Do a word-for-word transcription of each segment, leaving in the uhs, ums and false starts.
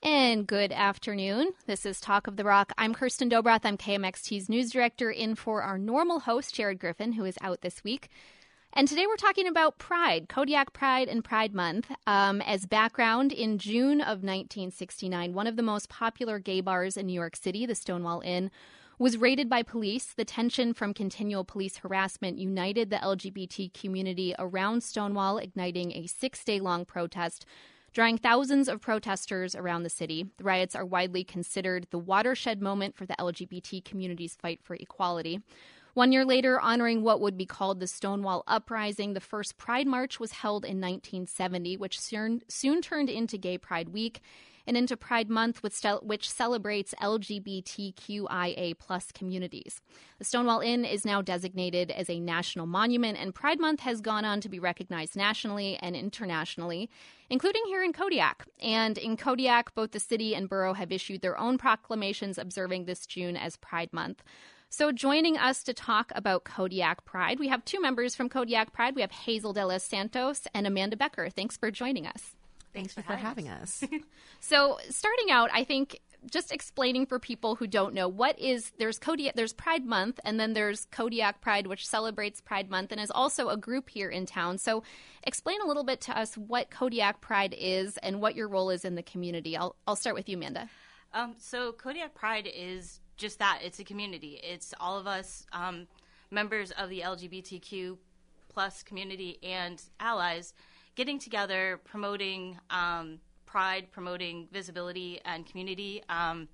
And good afternoon. This is Talk of the Rock. I'm Kirsten Dobroth. I'm K M X T's news director, in for our normal host, Jared Griffin, who is out this week. And today we're talking about Pride, Kodiak Pride and Pride Month. Um, as background, in June of nineteen sixty-nine, one of the most popular gay bars in New York City, the Stonewall Inn, was raided by police. The tension from continual police harassment united the L G B T community around Stonewall, igniting a six-day-long protest, drawing thousands of protesters around the city. The riots are widely considered the watershed moment for the L G B T community's fight for equality. One year later, honoring what would be called the Stonewall Uprising, the first Pride March was held in nineteen seventy, which soon, soon turned into Gay Pride Week and into Pride Month, which, which celebrates L G B T Q I A plus communities. The Stonewall Inn is now designated as a national monument, and Pride Month has gone on to be recognized nationally and internationally, including here in Kodiak. And in Kodiak, both the city and borough have issued their own proclamations observing this June as Pride Month. So joining us to talk about Kodiak Pride, we have two members from Kodiak Pride. We have Hazel De Los Santos and Amanda Becker. Thanks for joining us. Thanks, Thanks for, for having us. us. So starting out, I think just explaining for people who don't know, what is, there's Kodiak, there's Pride Month, and then there's Kodiak Pride, which celebrates Pride Month and is also a group here in town. So explain a little bit to us what Kodiak Pride is and what your role is in the community. I'll, I'll start with you, Amanda. Um, so Kodiak Pride is just that. It's a community. It's all of us um, members of the L G B T Q plus community and allies getting together, promoting um, pride, promoting visibility and community, um,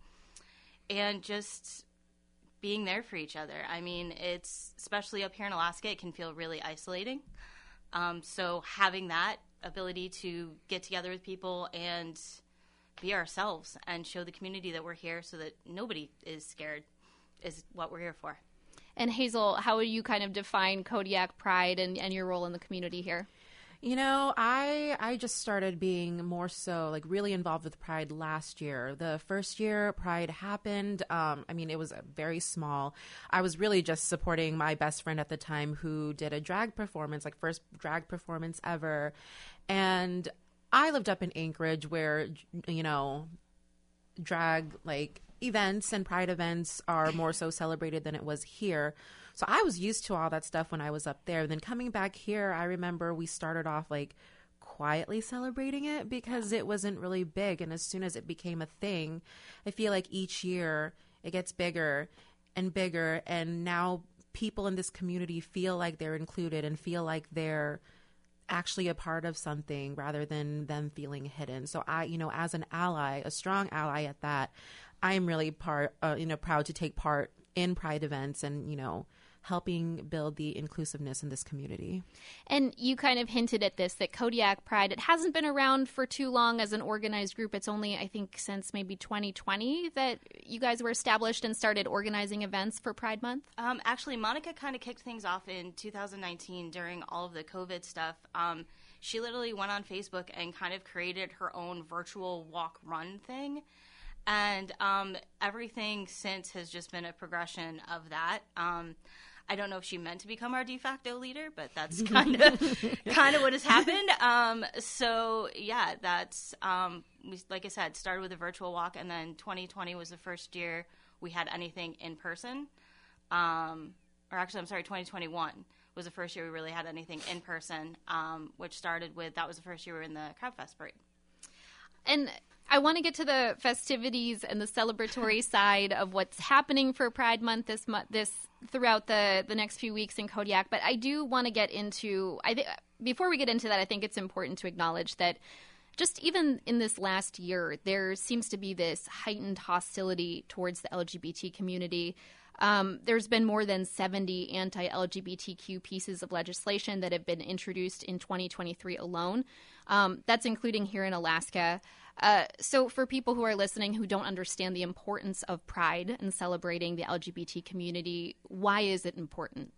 and just being there for each other. I mean, it's, especially up here in Alaska, it can feel really isolating. Um, so having that ability to get together with people and be ourselves and show the community that we're here so that nobody is scared is what we're here for. And Hazel, how would you kind of define Kodiak Pride and, and your role in the community here? You know, I I just started being more so like really involved with Pride last year. The first year Pride happened, um, I mean, it was very small. I was really just supporting my best friend at the time who did a drag performance, like first drag performance ever. And I lived up in Anchorage where, you know, drag like events and Pride events are more so celebrated than it was here. So I was used to all that stuff when I was up there. And then coming back here, I remember we started off like quietly celebrating it because it wasn't really big. And as soon as it became a thing, I feel like each year it gets bigger and bigger. And now people in this community feel like they're included and feel like they're actually a part of something rather than them feeling hidden. So I, you know, as an ally, a strong ally at that, I'm really part, uh, you know, proud to take part in Pride events and, you know, helping build the inclusiveness in this community. And you kind of hinted at this, that Kodiak Pride, it hasn't been around for too long as an organized group. It's only, I think, since maybe twenty twenty that you guys were established and started organizing events for Pride Month? Um, actually, Monica kind of kicked things off in two thousand nineteen during all of the COVID stuff. Um, she literally went on Facebook and kind of created her own virtual walk-run thing. And um, everything since has just been a progression of that. Um, I don't know if she meant to become our de facto leader, but that's kind of kind of what has happened. Um, so yeah, that's um, we, like I said, started with a virtual walk, and then twenty twenty was the first year we had anything in person. Um, or actually, I'm sorry, twenty twenty-one was the first year we really had anything in person, um, which started with, that was the first year we were in the Crab Fest parade. And I want to get to the festivities and the celebratory side of what's happening for Pride Month this month, this throughout the, the next few weeks in Kodiak. But I do want to get into, I think before we get into that, I think it's important to acknowledge that just even in this last year, there seems to be this heightened hostility towards the L G B T community. Um, there's been more than seventy anti-L G B T Q pieces of legislation that have been introduced in twenty twenty-three alone. Um, that's including here in Alaska. Uh, so for people who are listening who don't understand the importance of Pride and celebrating the L G B T community, why is it important?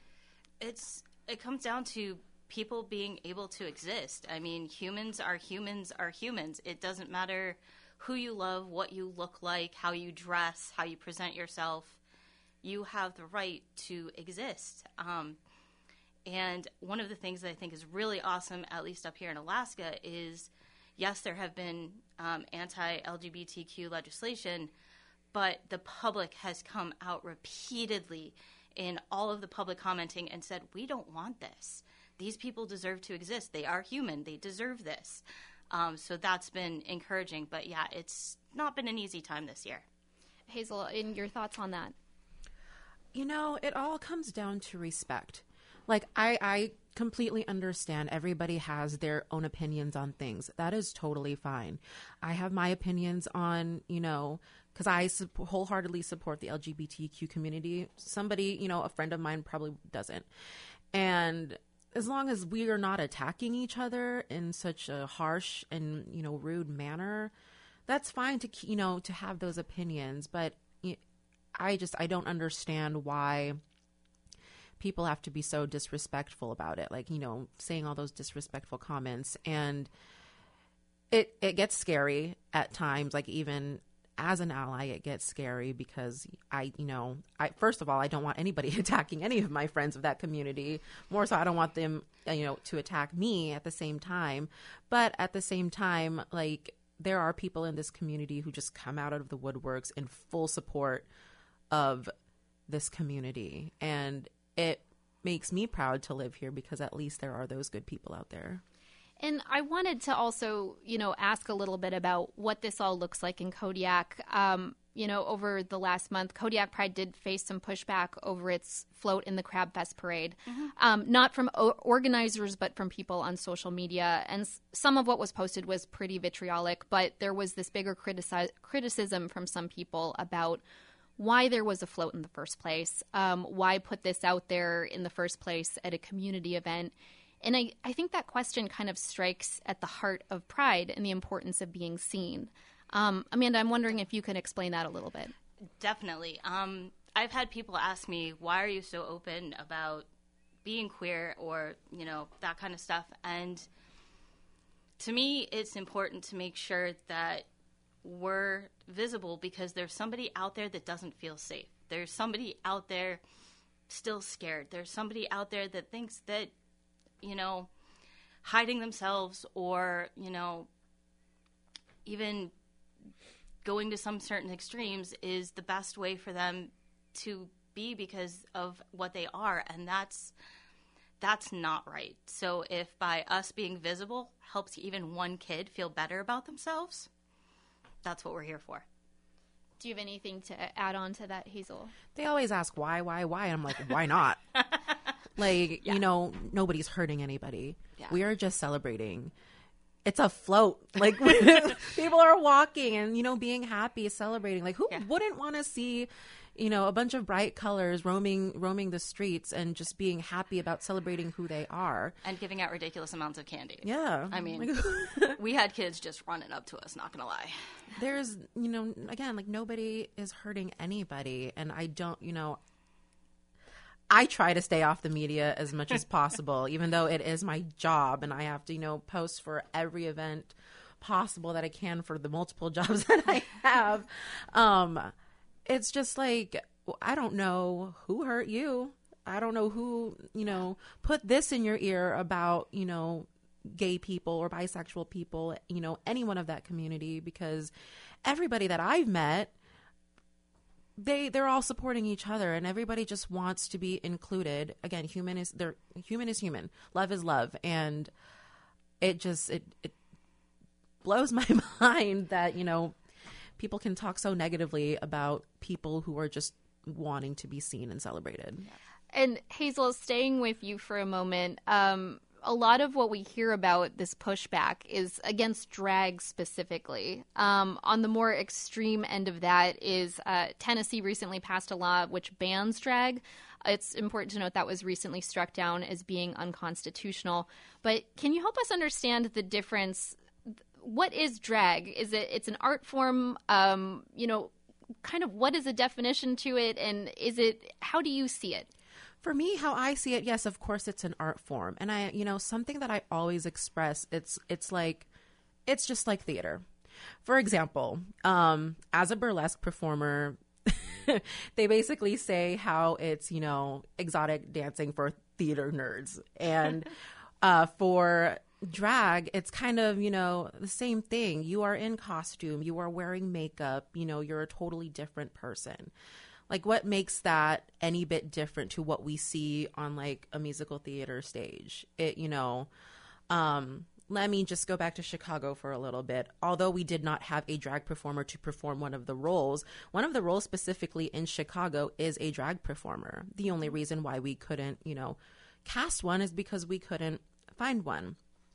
It's it comes down to people being able to exist. I mean, humans are humans are humans. It doesn't matter who you love, what you look like, how you dress, how you present yourself. You have the right to exist. Um, and one of the things that I think is really awesome, at least up here in Alaska, is yes, there have been um, anti-L G B T Q legislation, but the public has come out repeatedly in all of the public commenting and said, we don't want this. These people deserve to exist. They are human. They deserve this. Um, so that's been encouraging. But yeah, it's not been an easy time this year. Hazel, in your thoughts on that? You know, it all comes down to respect. Like, I, I completely understand everybody has their own opinions on things. That is totally fine. I have my opinions on, you know, because I su- wholeheartedly support the L G B T Q community. Somebody, you know, a friend of mine probably doesn't. And as long as we are not attacking each other in such a harsh and, you know, rude manner, that's fine to, you know, to have those opinions. But I just, I don't understand why people have to be so disrespectful about it. Like, you know, saying all those disrespectful comments. And it, it gets scary at times. Like, even as an ally, it gets scary because I, you know, I, first of all, I don't want anybody attacking any of my friends of that community. More so, I don't want them, you know, to attack me at the same time. But at the same time, like, there are people in this community who just come out of the woodworks in full support of this community. And it makes me proud to live here because at least there are those good people out there. And I wanted to also, you know, ask a little bit about what this all looks like in Kodiak. Um, you know, over the last month, Kodiak Pride did face some pushback over its float in the Crab Fest parade. Mm-hmm. Um, not from o- organizers, but from people on social media. And s- some of what was posted was pretty vitriolic, but there was this bigger critici- criticism from some people about why there was a float in the first place, um, why put this out there in the first place at a community event. And I, I think that question kind of strikes at the heart of Pride and the importance of being seen. Um, Amanda, I'm wondering if you can explain that a little bit. Definitely. Um, I've had people ask me, why are you so open about being queer or, you know, that kind of stuff? And to me, it's important to make sure that we're visible because there's somebody out there that doesn't feel safe. There's somebody out there still scared. There's somebody out there that thinks that, you know, hiding themselves or, you know, even going to some certain extremes is the best way for them to be because of what they are. And that's that's not right. So if by us being visible helps even one kid feel better about themselves, that's what we're here for. Do you have anything to add on to that, Hazel? They always ask why, why, why. And I'm like, why not? Like, yeah. You know, nobody's hurting anybody. Yeah. We are just celebrating. It's a float. Like, people are walking and, you know, being happy, celebrating. Like, who yeah. wouldn't want to see, you know, a bunch of bright colors roaming roaming the streets and just being happy about celebrating who they are. And giving out ridiculous amounts of candy. Yeah. I mean, we had kids just running up to us, not going to lie. There's, you know, again, like, nobody is hurting anybody. And I don't, you know, I try to stay off the media as much as possible, even though it is my job and I have to, you know, post for every event possible that I can for the multiple jobs that I have. Um, it's just like, I don't know who hurt you. I don't know who, you know, put this in your ear about, you know, gay people or bisexual people, you know, anyone of that community, because everybody that I've met, They they're all supporting each other and everybody just wants to be included. Again, human is they're human is human. Love is love. And it just it it blows my mind that, you know, people can talk so negatively about people who are just wanting to be seen and celebrated. And Hazel, staying with you for a moment, um, a lot of what we hear about this pushback is against drag specifically. Um, on the more extreme end of that is uh, Tennessee recently passed a law which bans drag. It's important to note that was recently struck down as being unconstitutional. But can you help us understand the difference? What is drag? Is it it's an art form? Um, you know, kind of what is the definition to it, and is it how do you see it? For me, how I see it, yes, of course, it's an art form. And I, you know, something that I always express, it's it's like, it's just like theater. For example, um, as a burlesque performer, they basically say how it's, you know, exotic dancing for theater nerds. And uh, for drag, it's kind of, you know, the same thing. You are in costume, you are wearing makeup, you know, you're a totally different person. Like, what makes that any bit different to what we see on, like, a musical theater stage? It, you know, um, let me just go back to Chicago for a little bit. Although we did not have a drag performer to perform one of the roles, one of the roles specifically in Chicago is a drag performer. The only reason why we couldn't, you know, cast one is because we couldn't find one.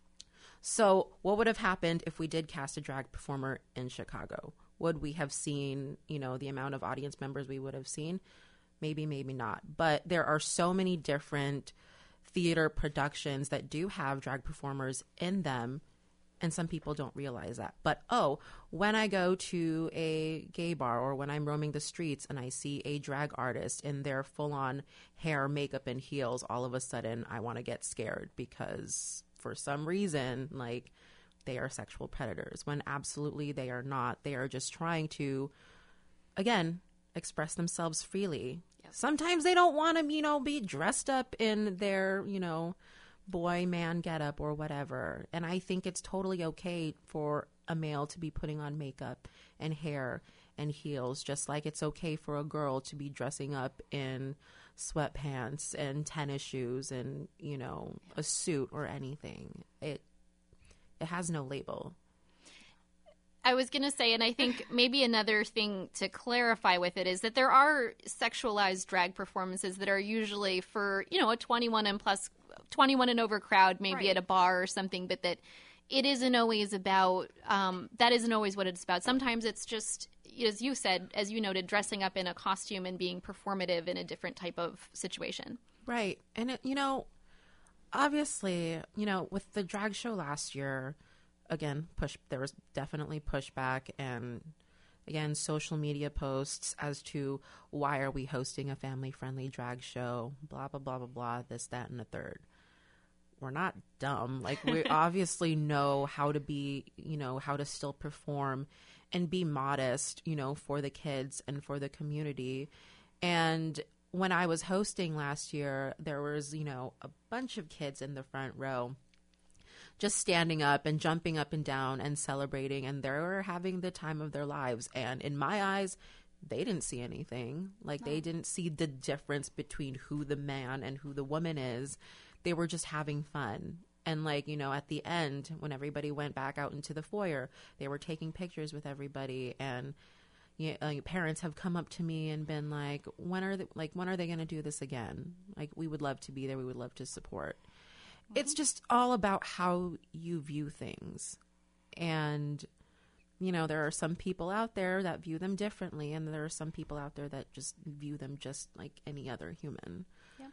So what would have happened if we did cast a drag performer in Chicago? Would we have seen, you know, the amount of audience members we would have seen? Maybe, maybe not. But there are so many different theater productions that do have drag performers in them, and some people don't realize that. But, oh, when I go to a gay bar or when I'm roaming the streets and I see a drag artist in their full-on hair, makeup, and heels, all of a sudden I want to get scared because for some reason, like, they are sexual predators, when absolutely they are not. They are just trying to, again, express themselves freely. Yep. Sometimes they don't want to, you know, be dressed up in their, you know, boy, man getup or whatever. And I think it's totally okay for a male to be putting on makeup and hair and heels, just like it's okay for a girl to be dressing up in sweatpants and tennis shoes and, you know, a suit or anything. It it has no label. I was going to say, and I think maybe another thing to clarify with it is that there are sexualized drag performances that are usually for, you know, a twenty-one and plus, twenty-one and over crowd, maybe right. at a bar or something, but that it isn't always about, um, that isn't always what it's about. Sometimes it's just, as you said, as you noted, dressing up in a costume and being performative in a different type of situation. Right. And, it, you know, obviously, you know, with the drag show last year, again, push, there was definitely pushback and, again, social media posts as to why are we hosting a family-friendly drag show, blah, blah, blah, blah, blah, this, that, and the third. We're not dumb. Like, we obviously know how to be, you know, how to still perform and be modest, you know, for the kids and for the community. And when I was hosting last year, there was, you know, a bunch of kids in the front row just standing up and jumping up and down and celebrating, and they were having the time of their lives. And in my eyes, they didn't see anything. Like, no. They didn't see the difference between who the man and who the woman is. They were just having fun. And, like, you know, at the end, when everybody went back out into the foyer, they were taking pictures with everybody. And you know, uh, parents have come up to me and been like, when are they, like, when are they going to do this again? Like, we would love to be there. We would love to support. Mm-hmm. It's just all about how you view things. And, you know, there are some people out there that view them differently. And there are some people out there that just view them just like any other human. Yeah.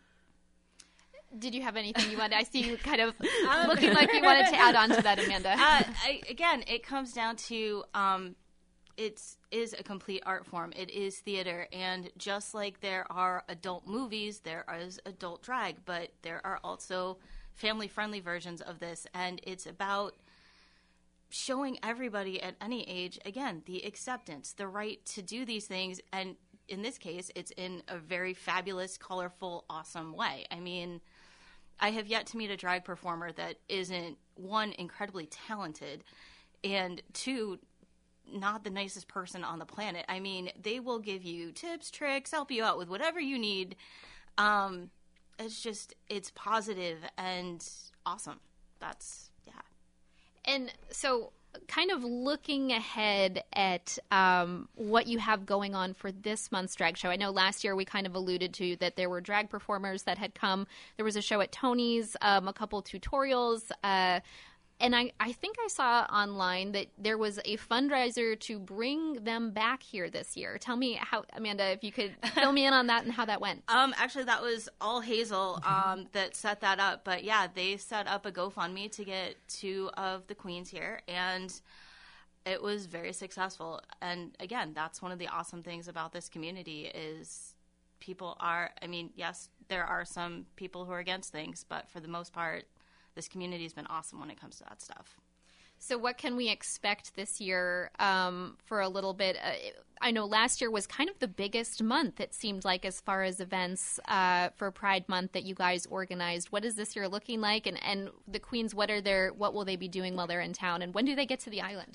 Did you have anything you wanted? I see you kind of um, looking like you wanted to add on to that, Amanda. Uh, I, again, it comes down to um, it is a complete art form. It is theater. And just like there are adult movies, there is adult drag. But there are also family-friendly versions of this. And it's about showing everybody at any age, again, the acceptance, the right to do these things. And in this case, it's in a very fabulous, colorful, awesome way. I mean, I have yet to meet a drag performer that isn't, one, incredibly talented, and two, not the nicest person on the planet. I mean, they will give you tips, tricks, help you out with whatever you need. Um, it's just, it's positive and awesome. That's, yeah. And so kind of looking ahead at um, what you have going on for this month's drag show. I know last year we kind of alluded to that there were drag performers that had come. There was a show at Tony's, um, a couple tutorials. Uh, and I, I think I saw online that there was a fundraiser to bring them back here this year. Tell me how, Amanda, if you could fill me in on that and how that went. Um, actually, that was all Hazel um, that set that up. But yeah, they set up a GoFundMe to get two of the queens here, and it was very successful. And again, that's one of the awesome things about this community is people are, I mean, yes, there are some people who are against things, but for the most part, this community has been awesome when it comes to that stuff. So what can we expect this year um, for a little bit? Uh, I know last year was kind of the biggest month, it seemed like, as far as events uh, for Pride Month that you guys organized. What is this year looking like? And, and the Queens, what are their, what will they be doing while they're in town? And when do they get to the island?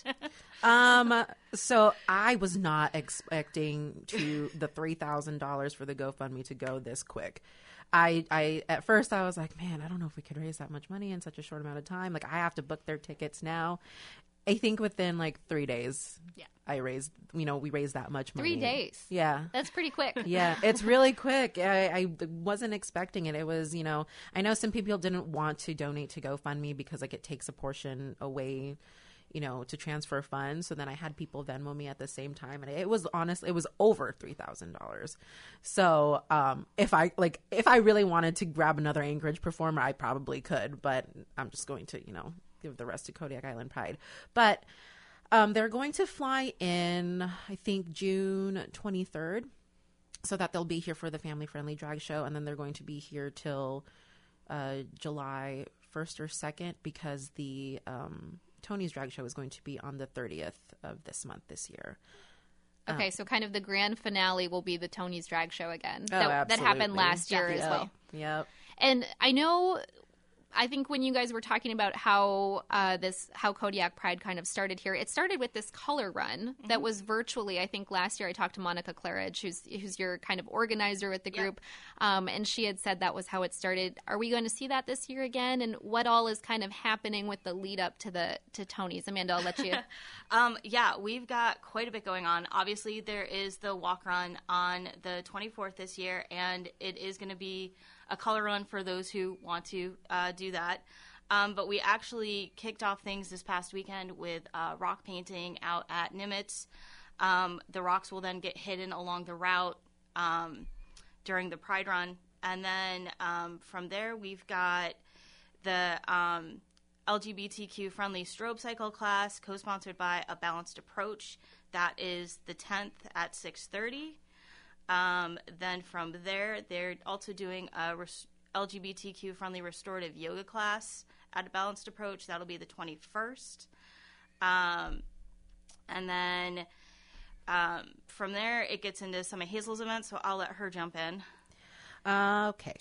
um, so I was not expecting to the three thousand dollars for the GoFundMe to go this quick. I, I, at first I was like, man, I don't know if we could raise that much money in such a short amount of time. Like, I have to book their tickets now. I think within like three days, yeah, I raised, you know, we raised that much money. Three days. Yeah. That's pretty quick. Yeah. It's really quick. I, I wasn't expecting it. It was, you know, I know some people didn't want to donate to GoFundMe because like it takes a portion away, you know, to transfer funds. So then I had people Venmo me at the same time. And it was honestly, it was over three thousand dollars. So um, if I like, if I really wanted to grab another Anchorage performer, I probably could, but I'm just going to, you know, give the rest to Kodiak Island Pride. But um, they're going to fly in, I think, June twenty-third, so that they'll be here for the family friendly drag show. And then they're going to be here till uh, July first or second, because the, um, Tony's drag show is going to be on the thirtieth of this month this year. Okay, um, so kind of the grand finale will be the Tony's drag show again. Oh, that, that happened last year yep. as well. Yep. And I know, I think when you guys were talking about how uh, this, how Kodiak Pride kind of started here, it started with this color run mm-hmm. that was virtually, I think last year I talked to Monica Claridge, who's, who's your kind of organizer with the group, yep. um, and she had said that was how it started. Are we going to see that this year again? And what all is kind of happening with the lead up to the to Tony's? Amanda, I'll let you. um, yeah, we've got quite a bit going on. Obviously, there is the walk run on the twenty-fourth this year, and it is going to be a color run for those who want to uh, do that. Um, but we actually kicked off things this past weekend with uh, rock painting out at Nimitz. Um, the rocks will then get hidden along the route um, during the Pride Run. And then um, from there, we've got the um, L G B T Q-friendly strobe cycle class, co-sponsored by A Balanced Approach. That is the tenth at six thirty. Um, then from there, they're also doing a res- L G B T Q-friendly restorative yoga class at A Balanced Approach. That'll be the twenty-first. Um, and then um, from there, it gets into some of Hazel's events, so I'll let her jump in. Uh, okay.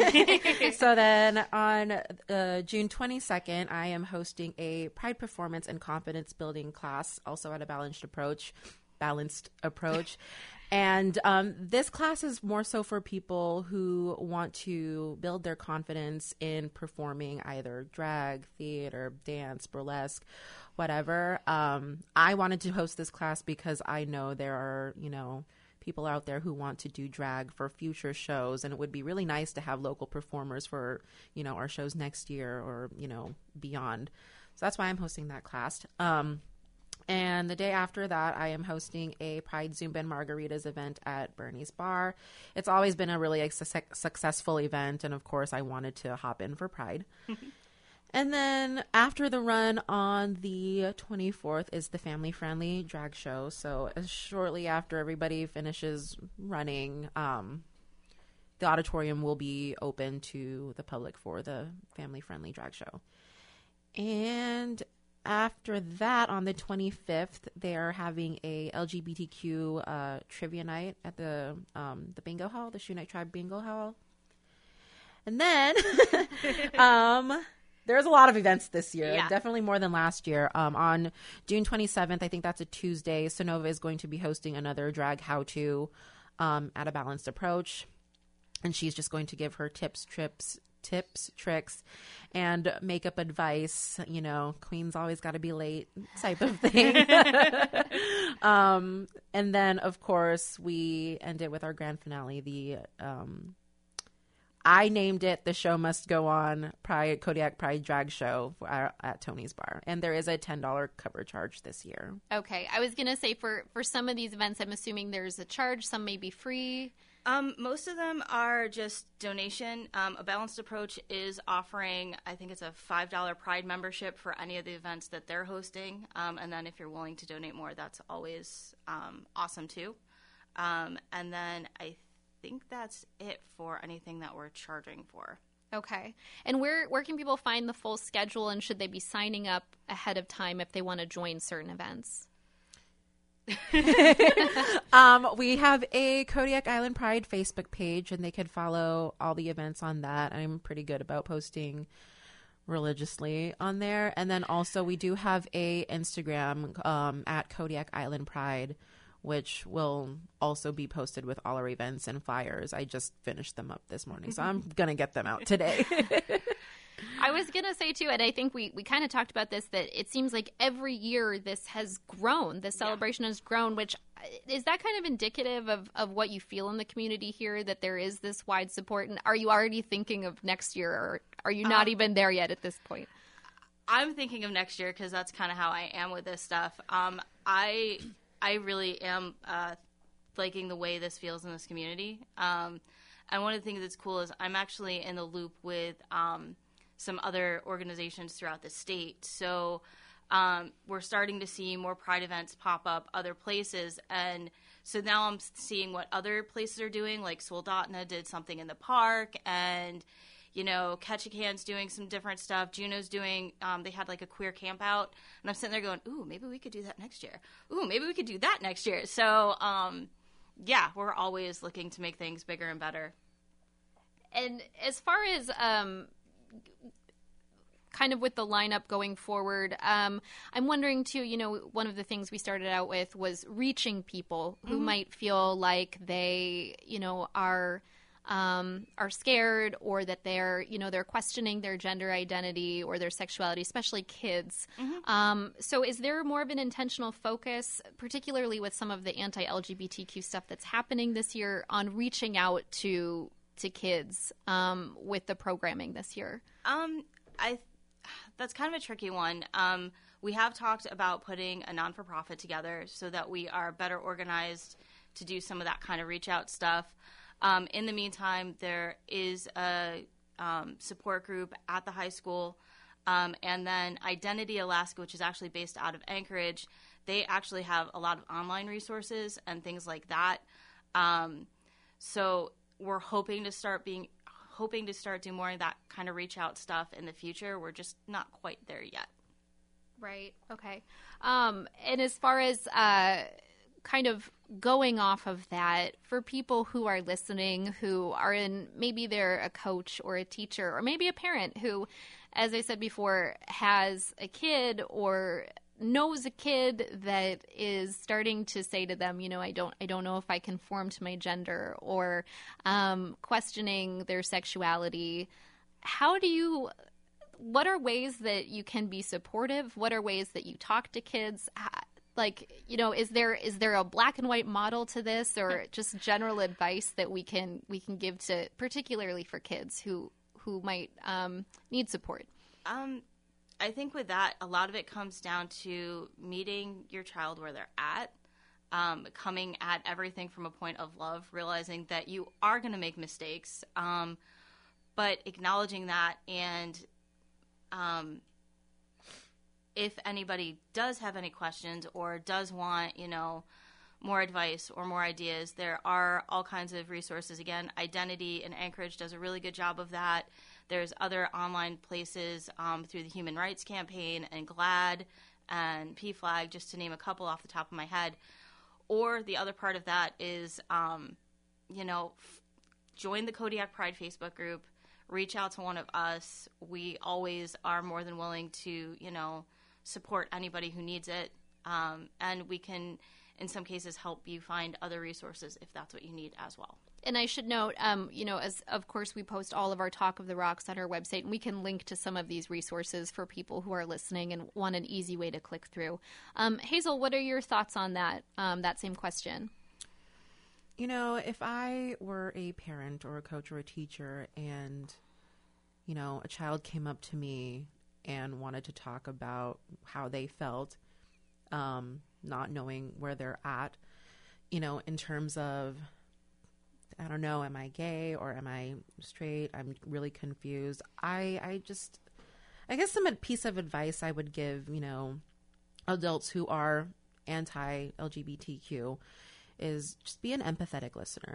So then on uh, June twenty-second, I am hosting a Pride Performance and Confidence Building class, also at A Balanced Approach. Balanced Approach. And um, this class is more so for people who want to build their confidence in performing either drag, theater, dance, burlesque, whatever. Um, I wanted to host this class because I know there are, you know, people out there who want to do drag for future shows, and it would be really nice to have local performers for, you know, our shows next year or, you know, beyond. So that's why I'm hosting that class. Um, And the day after that, I am hosting a Pride Zumba and Margaritas event at Bernie's Bar. It's always been a really su- successful event, and of course, I wanted to hop in for Pride. And then after the run on the twenty-fourth is the family-friendly drag show. So uh, shortly after everybody finishes running, um, the auditorium will be open to the public for the family-friendly drag show. And after that, on the twenty-fifth, they are having a L G B T Q uh, trivia night at the um, the bingo hall, the Shoe Night Tribe bingo hall. And then um, there's a lot of events this year, yeah. Definitely more than last year. Um, on June twenty-seventh, I think that's a Tuesday, Sonova is going to be hosting another drag how-to um, at A Balanced Approach. And she's just going to give her tips, trips, tips, tricks, and makeup advice, you know, queen's always got to be late type of thing. um, and then, of course, we end it with our grand finale. The um, I named it The Show Must Go On Pride Kodiak Pride Drag Show at, at Tony's Bar. And there is a ten dollars cover charge this year. Okay. I was going to say for, for some of these events, I'm assuming there's a charge. Some may be free. Um, most of them are just donation. Um, A Balanced Approach is offering, I think it's a five dollars Pride membership for any of the events that they're hosting. Um, and then if you're willing to donate more, that's always um, awesome too. Um, and then I think that's it for anything that we're charging for. Okay. And where where can people find the full schedule, and should they be signing up ahead of time if they want to join certain events? um, we have a Kodiak Island Pride Facebook page, and they can follow all the events on that. I'm pretty good about posting religiously on there. And then also we do have a Instagram um, at Kodiak Island Pride, which will also be posted with all our events and flyers. I just finished them up this morning, so I'm going to get them out today. I was going to say, too, and I think we, we kind of talked about this, that it seems like every year this has grown. This celebration yeah. has grown, which is that kind of indicative of, of what you feel in the community here, that there is this wide support? And are you already thinking of next year, or are you not um, even there yet at this point? I'm thinking of next year because that's kind of how I am with this stuff. Um, I... I really am uh, liking the way this feels in this community. Um, and one of the things that's cool is I'm actually in the loop with um, some other organizations throughout the state. So um, we're starting to see more Pride events pop up other places. And so now I'm seeing what other places are doing, like Soldotna did something in the park, and you know, Ketchikan's doing some different stuff. Juneau's doing, um, they had like a queer camp out. And I'm sitting there going, ooh, maybe we could do that next year. Ooh, maybe we could do that next year. So, um, yeah, we're always looking to make things bigger and better. And as far as um, kind of with the lineup going forward, um, I'm wondering, too, you know, one of the things we started out with was reaching people who mm-hmm. might feel like they, you know, are – Um, are scared, or that they're, you know, they're questioning their gender identity or their sexuality, especially kids. Mm-hmm. Um, so is there more of an intentional focus, particularly with some of the anti-L G B T Q stuff that's happening this year, on reaching out to to kids um, with the programming this year? Um, I that's kind of a tricky one. Um, we have talked about putting a non-for-profit together so that we are better organized to do some of that kind of reach-out stuff. Um, in the meantime, there is a um, support group at the high school, um, and then Identity Alaska, which is actually based out of Anchorage. They actually have a lot of online resources and things like that. Um, so we're hoping to start being hoping to start doing more of that kind of reach out stuff in the future. We're just not quite there yet. Right. Okay. Um, and as far as uh, kind of going off of that, for people who are listening, who are in, maybe they're a coach or a teacher or maybe a parent who, as I said before, has a kid or knows a kid that is starting to say to them, you know, I don't, I don't know if I conform to my gender, or um, questioning their sexuality. How do you, what are ways that you can be supportive? What are ways that you talk to kids? Like, you know, is there is there a black and white model to this, or just general advice that we can we can give to, particularly for kids who who might um, need support? Um, I think with that, a lot of it comes down to meeting your child where they're at, um, coming at everything from a point of love, realizing that you are going to make mistakes, um, but acknowledging that. And um, if anybody does have any questions or does want, you know, more advice or more ideas, there are all kinds of resources. Again, Identity in Anchorage does a really good job of that. There's other online places um, through the Human Rights Campaign and GLAAD and P FLAG, just to name a couple off the top of my head. Or the other part of that is, um, you know, f- join the Kodiak Pride Facebook group, reach out to one of us. We always are more than willing to, you know, support anybody who needs it. Um, and we can, in some cases, help you find other resources if that's what you need as well. And I should note, um, you know, as of course we post all of our Talk of the Rocks on our website, and we can link to some of these resources for people who are listening and want an easy way to click through. Um, Hazel, what are your thoughts on that, um, that same question? You know, if I were a parent or a coach or a teacher and, you know, a child came up to me and wanted to talk about how they felt, um, not knowing where they're at, you know, in terms of, I don't know, am I gay or am I straight? I'm really confused. I, I just, I guess some piece of advice I would give, you know, adults who are anti-L G B T Q is just be an empathetic listener.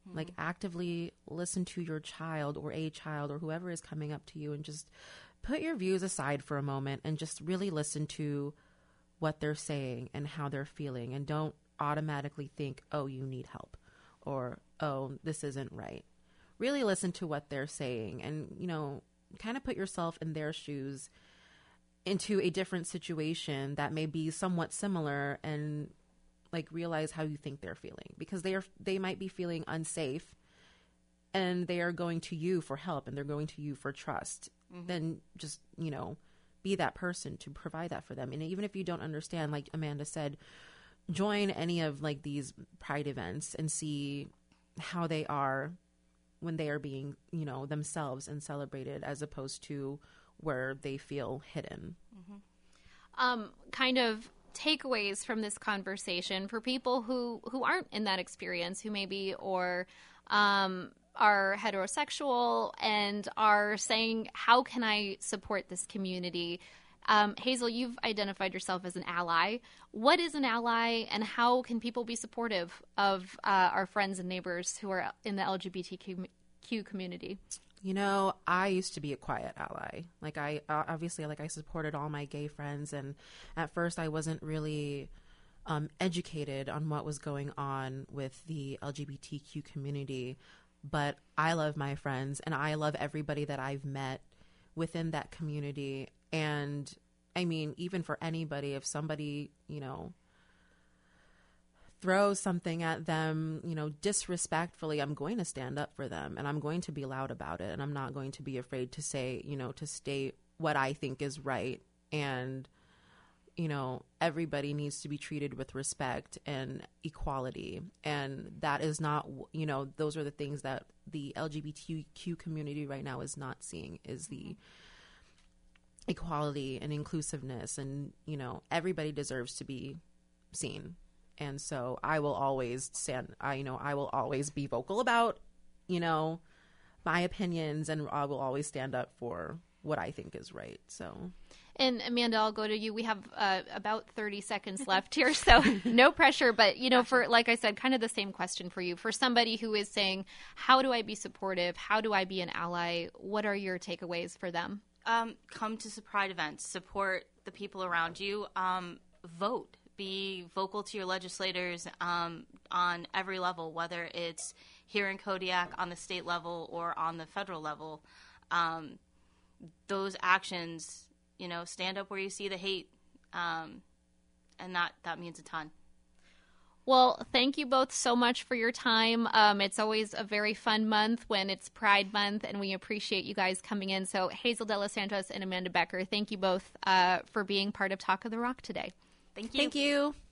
Mm-hmm. Like actively listen to your child or a child or whoever is coming up to you and just put your views aside for a moment and just really listen to what they're saying and how they're feeling, and don't automatically think, oh, you need help, or, oh, this isn't right. Really listen to what they're saying and, you know, kind of put yourself in their shoes into a different situation that may be somewhat similar, and like realize how you think they're feeling, because they are, they might be feeling unsafe and they are going to you for help and they're going to you for trust. Mm-hmm. Then just, you know, be that person to provide that for them. And even if you don't understand, like Amanda said, join any of like these Pride events and see how they are when they are being, you know, themselves and celebrated, as opposed to where they feel hidden. Mm-hmm. Um, kind of takeaways from this conversation for people who, who aren't in that experience, who maybe, or um, are heterosexual and are saying, how can I support this community? Um, Hazel, you've identified yourself as an ally. What is an ally, and how can people be supportive of uh, our friends and neighbors who are in the L G B T Q community? You know, I used to be a quiet ally. Like I, uh, obviously, like I supported all my gay friends. And at first I wasn't really um, educated on what was going on with the L G B T Q community. But I love my friends and I love everybody that I've met within that community. And I mean, even for anybody, if somebody, you know, throw something at them, you know, disrespectfully, I'm going to stand up for them and I'm going to be loud about it. And I'm not going to be afraid to say, you know, to state what I think is right. And, you know, everybody needs to be treated with respect and equality. And that is not, you know, those are the things that the L G B T Q community right now is not seeing, is the equality and inclusiveness. And, you know, everybody deserves to be seen. And so I will always stand, I, you know, I will always be vocal about, you know, my opinions, and I will always stand up for what I think is right. So. And Amanda, I'll go to you. We have uh, about thirty seconds left here, so no pressure. But, you know, for, like I said, kind of the same question for you. For somebody who is saying, how do I be supportive? How do I be an ally? What are your takeaways for them? Um, come to Pride events, support the people around you, um, vote. Be vocal to your legislators um, on every level, whether it's here in Kodiak on the state level or on the federal level. Um, those actions, you know, stand up where you see the hate, um, and that, that means a ton. Well, thank you both so much for your time. Um, it's always a very fun month when it's Pride Month, and we appreciate you guys coming in. So Hazel De Los Santos and Amanda Becker, thank you both uh, for being part of Talk of the Rock today. Thank you. Thank you.